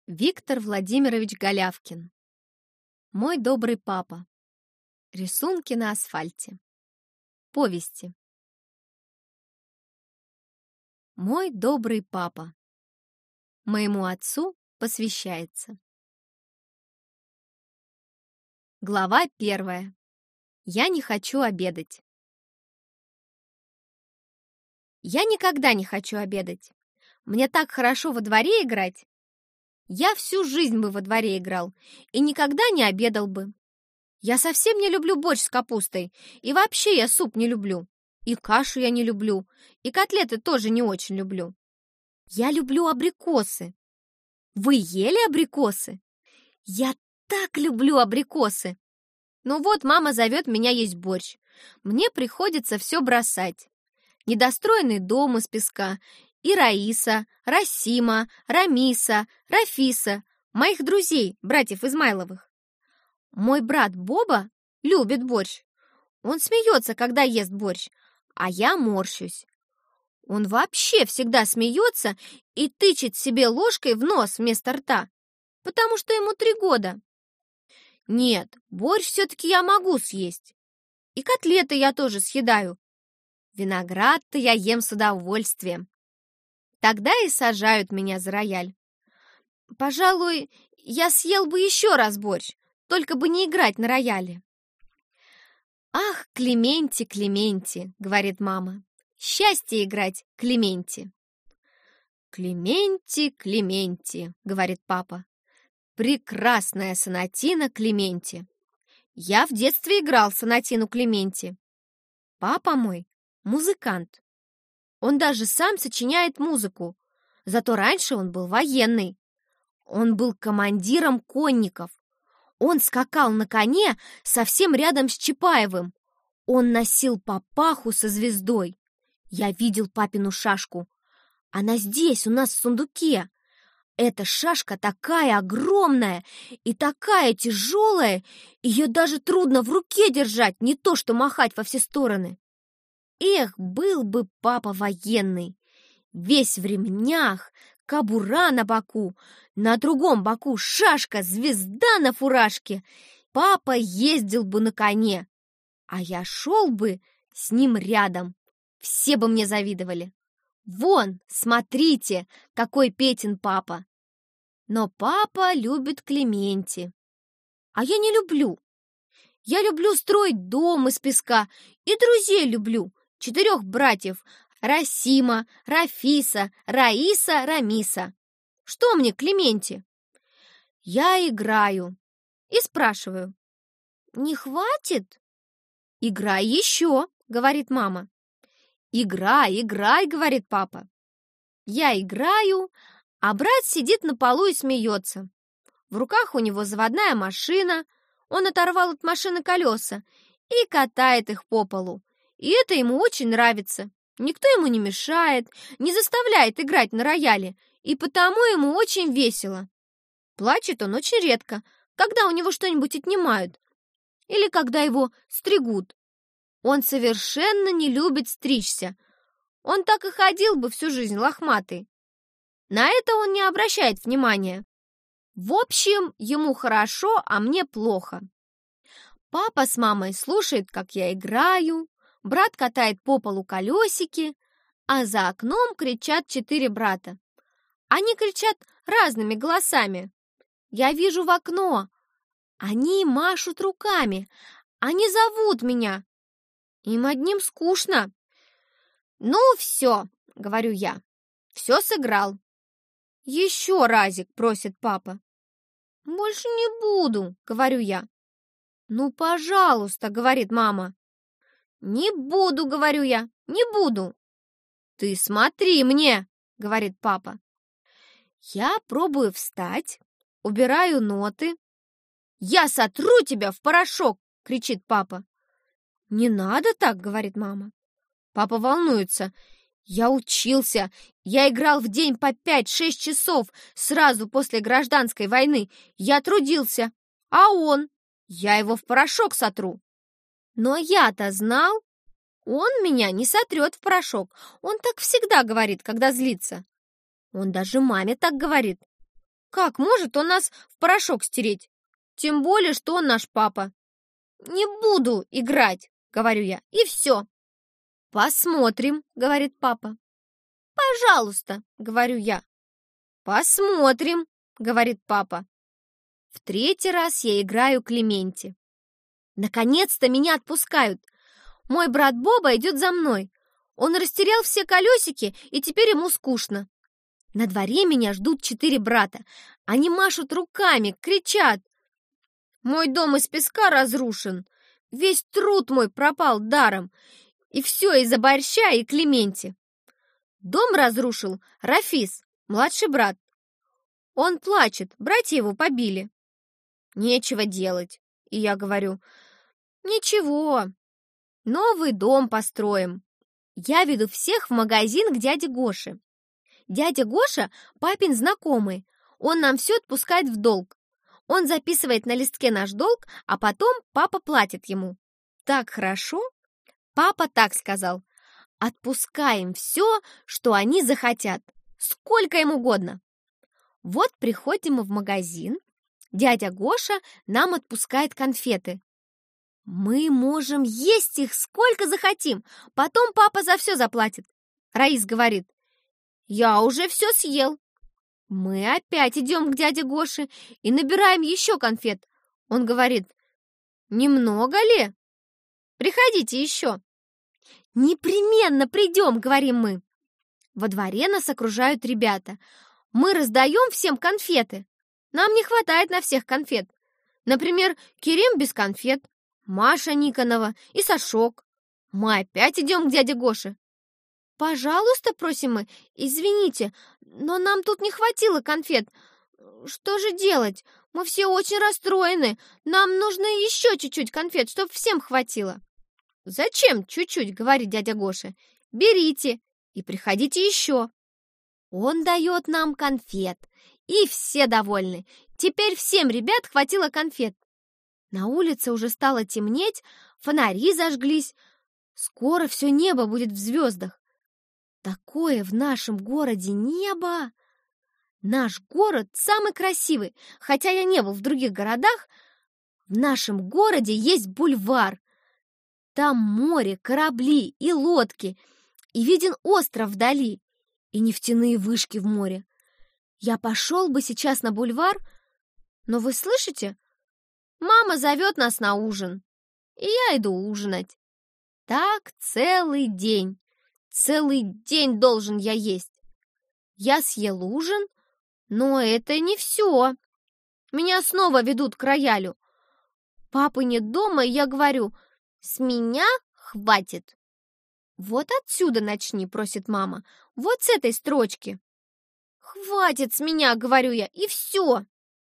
Виктор Владимирович Голявкин. Мой добрый папа. Рисунки на асфальте. Повести. Мой добрый папа. Моему отцу посвящается. Глава 1. Я не хочу обедать. Я никогда не хочу обедать. Мне так хорошо во дворе играть. Я всю жизнь бы во дворе играл и никогда не обедал бы. Я совсем не люблю борщ с капустой, и вообще я суп не люблю. И кашу я не люблю, и котлеты тоже не очень люблю. Я люблю абрикосы. Вы ели абрикосы? Я так люблю абрикосы. Ну вот, мама зовет меня есть борщ. Мне приходится все бросать. Недостроенный дом из песка и Раиса, Расима, Рамиса, Рафиса, моих друзей, братьев Измайловых. Мой брат Боба любит борщ. Он смеется, когда ест борщ, а я морщусь. Он вообще всегда смеется и тычет себе ложкой в нос вместо рта, потому что ему 3 года. Нет, борщ все-таки я могу съесть. И котлеты я тоже съедаю. Виноград-то я ем с удовольствием. Тогда и сажают меня за рояль. Пожалуй, я съел бы еще раз борщ, только бы не играть на рояле. «Ах, Клементи, Клементи!» — говорит мама. «Счастье играть, Клементи!» «Клементи, Клементи!» — говорит папа. «Прекрасная сонатина Клементи!» Я в детстве играл сонатину Клементи. Папа мой — музыкант. Он даже сам сочиняет музыку. Зато раньше он был военный. Он был командиром конников. Он скакал на коне совсем рядом с Чапаевым. Он носил папаху со звездой. Я видел папину шашку. Она здесь, у нас в сундуке. Эта шашка такая огромная и такая тяжелая, ее даже трудно в руке держать, не то что махать во все стороны. Эх, был бы папа военный, весь в ремнях, кобура на боку, на другом боку шашка, звезда на фуражке. Папа ездил бы на коне, а я шел бы с ним рядом. Все бы мне завидовали. Вон, смотрите, какой Петин папа. Но папа любит Клементи, а я не люблю. Я люблю строить дом из песка и друзей люблю. 4 братьев — Расима, Рафиса, Раиса, Рамиса. Что мне, Клементи? Я играю и спрашиваю: «Не хватит?» «Играй еще», — говорит мама. «Играй, играй», — говорит папа. Я играю, а брат сидит на полу и смеется. В руках у него заводная машина, он оторвал от машины колеса и катает их по полу. И это ему очень нравится. Никто ему не мешает, не заставляет играть на рояле, и потому ему очень весело. Плачет он очень редко, когда у него что-нибудь отнимают или когда его стригут. Он совершенно не любит стричься. Он так и ходил бы всю жизнь лохматый. На это он не обращает внимания. В общем, ему хорошо, а мне плохо. Папа с мамой слушают, как я играю. Брат катает по полу колесики, а за окном кричат 4 брата. Они кричат разными голосами. Я вижу в окно. Они машут руками. Они зовут меня. Им одним скучно. «Ну все», — говорю я, — «все сыграл». «Еще разик», — просит папа. «Больше не буду», — говорю я. «Ну, пожалуйста», — говорит мама. «Не буду», — говорю я, — «не буду». «Ты смотри мне», — говорит папа. Я пробую встать, убираю ноты. «Я сотру тебя в порошок!» — кричит папа. «Не надо так», — говорит мама. Папа волнуется. Я учился, я играл в день по 5-6 часов сразу после гражданской войны. Я трудился, а он? Я его в порошок сотру. Но я-то знал, он меня не сотрет в порошок. Он так всегда говорит, когда злится. Он даже маме так говорит. Как может он нас в порошок стереть? Тем более, что он наш папа. Не буду играть, говорю я, и все. Посмотрим, говорит папа. Пожалуйста, говорю я. Посмотрим, говорит папа. В третий раз я играю Клементи. Наконец-то меня отпускают. Мой брат Боба идет за мной. Он растерял все колесики, и теперь ему скучно. На дворе меня ждут 4 брата. Они машут руками, кричат. Мой дом из песка разрушен. Весь труд мой пропал даром. И все из-за Борща и Клементи. Дом разрушил Рафис, младший брат. Он плачет, братья его побили. Нечего делать. И я говорю, ничего, новый дом построим. Я веду всех в магазин к дяде Гоше. Дядя Гоша – папин знакомый. Он нам все отпускает в долг. Он записывает на листке наш долг, а потом папа платит ему. Так хорошо? Папа так сказал. Отпускаем все, что они захотят. Сколько им угодно. Вот приходим мы в магазин. Дядя Гоша нам отпускает конфеты. Мы можем есть их сколько захотим. Потом папа за все заплатит. Раис говорит, я уже все съел. Мы опять идем к дяде Гоше и набираем еще конфет. Он говорит, немного ли? Приходите еще. Непременно придем, говорим мы. Во дворе нас окружают ребята. Мы раздаем всем конфеты. Нам не хватает на всех конфет. Например, Керим без конфет, Маша Никонова и Сашок. Мы опять идем к дяде Гоше. «Пожалуйста, просим мы, извините, но нам тут не хватило конфет. Что же делать? Мы все очень расстроены. Нам нужно еще чуть-чуть конфет, чтобы всем хватило». «Зачем чуть-чуть?» — говорит дядя Гоша. «Берите и приходите еще». Он дает нам конфет, и все довольны. Теперь всем ребят хватило конфет. На улице уже стало темнеть, фонари зажглись. Скоро все небо будет в звездах. Такое в нашем городе небо! Наш город самый красивый, хотя я не был в других городах. В нашем городе есть бульвар. Там море, корабли и лодки, и виден остров вдали, и нефтяные вышки в море. Я пошел бы сейчас на бульвар, но вы слышите? Мама зовет нас на ужин, и я иду ужинать. Так целый день. Целый день должен я есть. Я съел ужин, но это не все. Меня снова ведут к роялю. Папы нет дома, и я говорю, с меня хватит. Вот отсюда начни, просит мама, вот с этой строчки. Хватит с меня, говорю я, и все.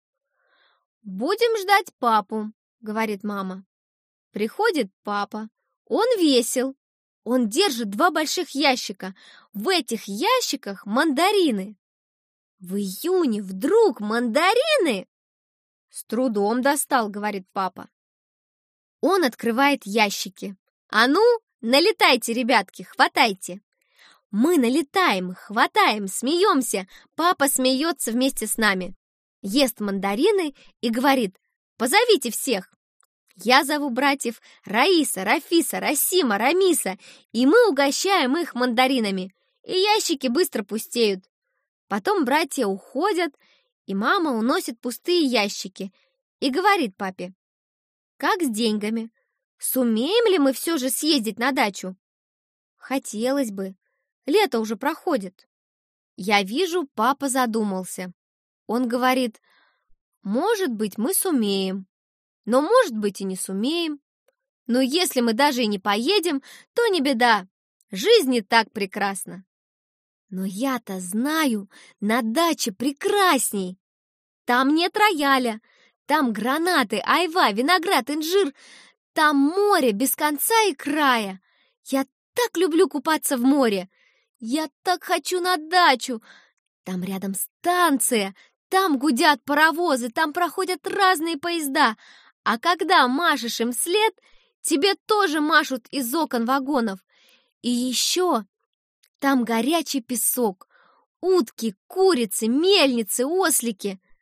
Будем ждать папу, говорит мама. Приходит папа, он весел. Он держит 2 больших ящика. В этих ящиках мандарины. В июне вдруг мандарины? С трудом достал, говорит папа. Он открывает ящики. А ну, налетайте, ребятки, хватайте. Мы налетаем, хватаем, смеемся. Папа смеется вместе с нами. Ест мандарины и говорит, позовите всех. Я зову братьев Раиса, Рафиса, Расима, Рамиса, и мы угощаем их мандаринами, и ящики быстро пустеют. Потом братья уходят, и мама уносит пустые ящики и говорит папе, как с деньгами? Сумеем ли мы все же съездить на дачу? Хотелось бы. Лето уже проходит. Я вижу, папа задумался. Он говорит, может быть, мы сумеем. Но, может быть, и не сумеем. Но если мы даже и не поедем, то не беда. Жизнь и так прекрасна. Но я-то знаю, на даче прекрасней. Там нет рояля, там гранаты, айва, виноград, инжир. Там море без конца и края. Я так люблю купаться в море. Я так хочу на дачу. Там рядом станция, там гудят паровозы, там проходят разные поезда. А когда машешь им вслед, тебе тоже машут из окон вагонов. И еще там горячий песок, утки, курицы, мельницы, ослики.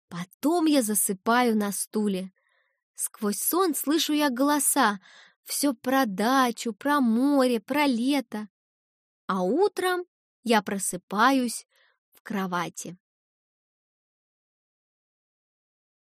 Потом я засыпаю на стуле. Сквозь сон слышу я голоса, все про дачу, про море, про лето. А утром я просыпаюсь в кровати.